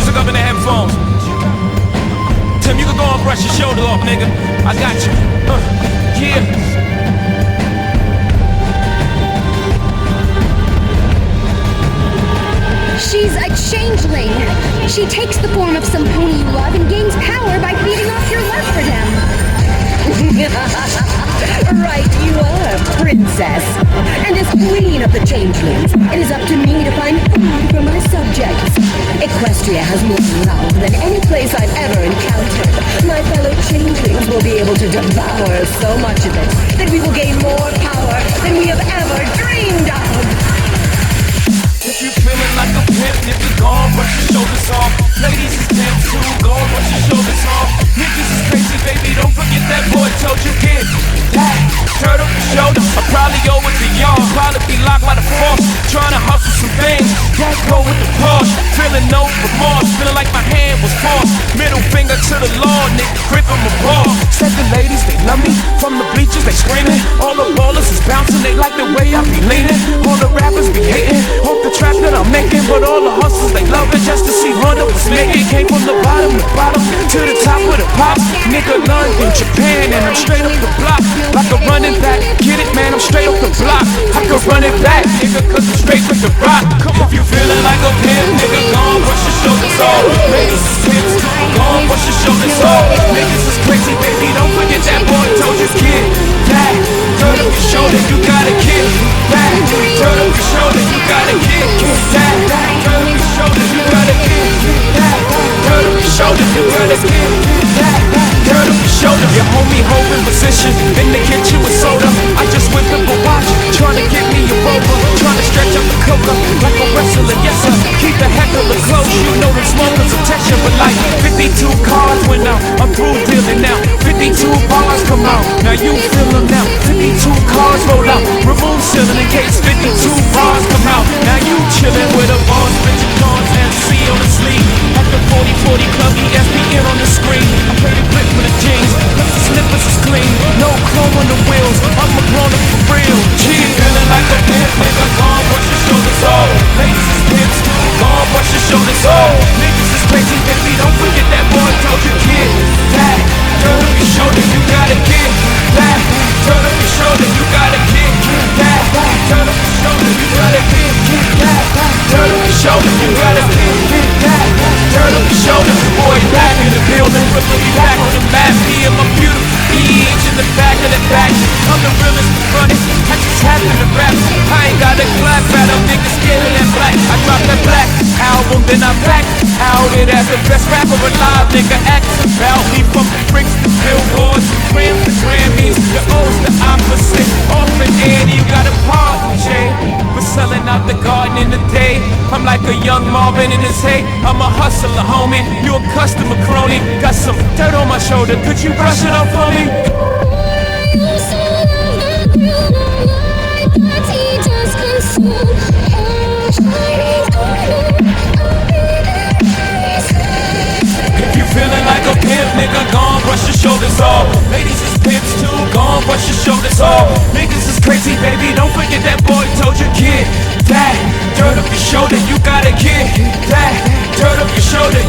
music up in the headphones. Tim, you can go and brush your shoulder off, nigga. I got you. Yeah. She's a changeling. She takes the form of some pony you love and gains power by feeding off your love for them. Right, you are, princess. And as queen of the changelings, it is up to me to find food for my subjects. Equestria has more love than any place I've ever encountered. My fellow changelings will be able to devour so much of it that we will gain more power than we have ever dreamed of. If you feeling like a pimp, nigga, go on, brush your shoulders off. Ladies is pimp too, go on, brush your shoulders off. Niggas is crazy, baby, don't forget that boy told you get that. Turn up your shoulders, I probably owe it to y'all. Probably be locked by the force, trying to hustle some things. That go with the Porsche, feeling no remorse, feeling like my hand was forced. Middle finger to the law, nigga, grip on my ball. Said the ladies, they love me, from the bleachers, they screaming. All the ballers is bouncing, they like the way I be leaning. All the rappers be hating, hope the track that I'm making, but all the hustlers they love it just to see Honda was making. Came from the bottom to the top with a pop. Nigga learned in Japan and I'm straight up the block. Like a running back, get it man, I'm straight up the block. I can run it back, nigga, cause I'm straight with the rock. If you feeling like a pimp, nigga, go on, brush your shoulders off. Ladies is pimps, go on, brush your shoulders off. Niggas is crazy, baby, don't forget that boy told you kid that. Turn up your shoulder, you gotta kick that. Turn up your shoulder, you gotta kick that. Turn up your shoulder, you gotta kick that. Turn up your shoulder, you gotta kick that. Turn up your shoulder, your homie holding position in the kitchen with soda. I just whipped up a watch, trying to get me a rover, trying to stretch up the coca like a wrestler. Yes sir, keep the heckler close. You know the smokers are tension, but like 52 cars went out. I'm through dealing now. 52 bars come out, now you feel them now. 52 cars roll out, remove ceiling in case 52 bars come out. Now you chillin' with a boss, Richard Cons and C on the sleeve. At the 4040 club, ESPN on the screen. I play the grip with the jeans, cause the slippers is clean. No chrome on the wheels, I'm a grown up for real. She feeling like a pimp, nigga, go on, brush your shoulders off. Ladies is pimps, go on, brush your shoulders off. Niggas is crazy, baby, don't forget that boy told you kid that. Turn up your shoulder, you gotta get that. Turn up your shoulder, you gotta kick that. Turn up your shoulder, you gotta kick that. Turn up your shoulder, you gotta kick that. Turn up your shoulder, boy, back in the building. Really back on the map, me and my beautiful beach in the back of the back. I'm the realest running, I just happen to rap. I ain't got a clap at them niggas scared that black. I dropped that black album, then I back out it as the best rapper alive. Nigga act about me from the bricks to billboards, grams to Grammys. The O's the opposite, off and Annie, you got a party chain. We're selling out the garden in the day. I'm like a young Marvin in his hay. I'm a hustler, homie, you a customer crony. Got some dirt on my shoulder, could you brush it off for me? If you feeling like a pimp, nigga, go on, brush your shoulders off. Ladies is pimps too, go on, brush your shoulders off. Niggas is crazy, baby, don't forget that boy told you kid that. Turn up your shoulder, you gotta kick that. Turn up your shoulder,